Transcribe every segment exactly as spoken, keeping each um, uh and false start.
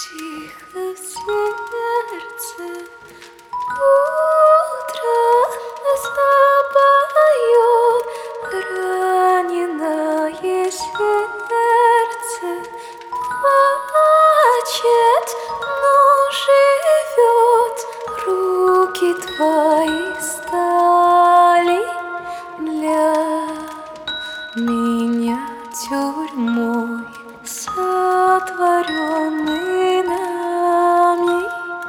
Тихо в сердце утро запоет, раненое сердце плачет, но живет. Руки твои стали для меня тюрьмой, сотворенный нами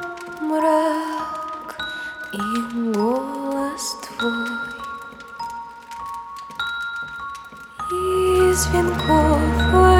мрак и голос твой. Из венков